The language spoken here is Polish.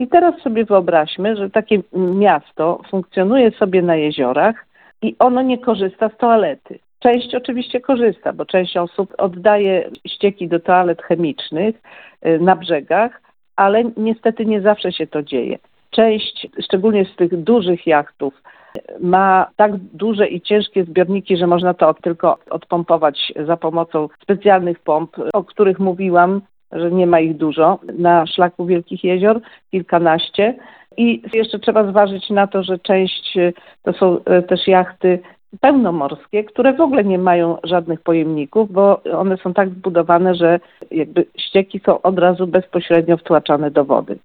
I teraz sobie wyobraźmy, że takie miasto funkcjonuje sobie na jeziorach i ono nie korzysta z toalety. Część oczywiście korzysta, bo część osób oddaje ścieki do toalet chemicznych na brzegach, ale niestety nie zawsze się to dzieje. Część, szczególnie z tych dużych jachtów, ma tak duże i ciężkie zbiorniki, że można to tylko odpompować za pomocą specjalnych pomp, o których mówiłam, że nie ma ich dużo na szlaku Wielkich Jezior, kilkanaście. I jeszcze trzeba zważyć na to, że część to są też jachty pełnomorskie, które w ogóle nie mają żadnych pojemników, bo one są tak zbudowane, że jakby ścieki są od razu bezpośrednio wtłaczane do wody.